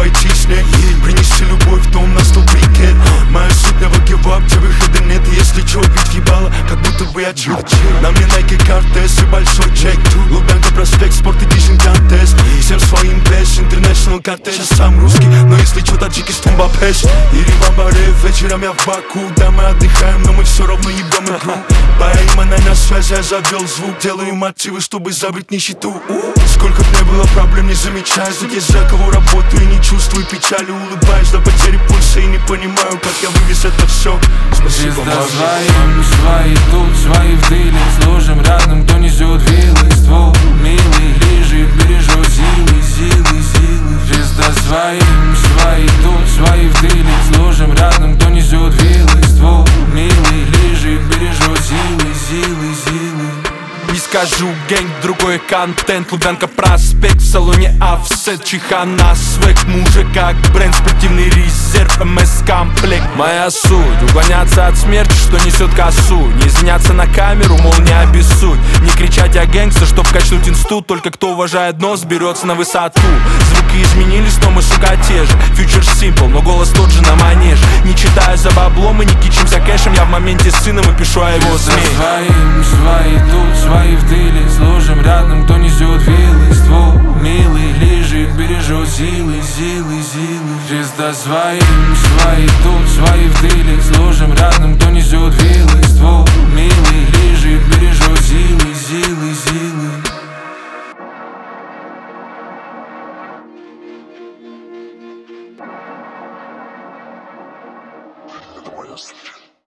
пойти с ней, принести любовь в дом на столбике. Моя суть не выгибап, где выхода нет. И если чё, бить ебало, как будто бы я чил. На мне Nike Cortez и большой чек. Лубянка, проспект, спорт, эдишн, контест. Всем своим бэш, интернешнл кортеж. Я сам русский, но если чё, таджикистан бапеш. Ирибамбаре, вечером я в Баку. Да, мы отдыхаем, но мы все равно ебем игру. Пойманной на связи, я завел звук. Делаю мотивы, чтобы забыть нищету. Сколько б не было проблем, не замечаю. Здесь за кого работаю и не чувствую печали. Улыбаюсь до потери пульса и не понимаю, как я вывез это все. Спасибо, своим, свои тут, свои в дыле. Сложим рядом, кто несет вилы. Ствол милый, лежит, бережет силы, силы, силы. Звезда своим, свои тут, свои в дыле. Сложим рядом, кто несет вилы. Ствол милый, лежит, бережет силы, силы, силы. Не скажу гэнг, другой контент. Лубянка, проспект, в салоне офсет. Чихана, свек, мужик как бренд. Спортивный резерв, МС-комплект. Моя суть, уклоняться от смерти, что несет косу. Не извиняться на камеру, мол, не обессудь. Не кричать о гэнгста, чтоб качнуть инсту. Только кто уважает нос, берется на высоту. Звуки изменились, но мы, сука, те же. Фьючер simple, но голос тот же на манеж. Не читаю за баблом и не кичимся кэшем. Я в моменте с сыном и пишу о его СМИ. Своим, свои тут, свои в дыле. Сложим рядом, кто несет вилы. Ствол милый, лежит, бережет силы, силы, силы. Звезда своим, свои тут, свои в дыле. Сложим рядом, кто несет вилы. Ствол милый, лежит, бережет силы, силы, силы. Это моя встреча.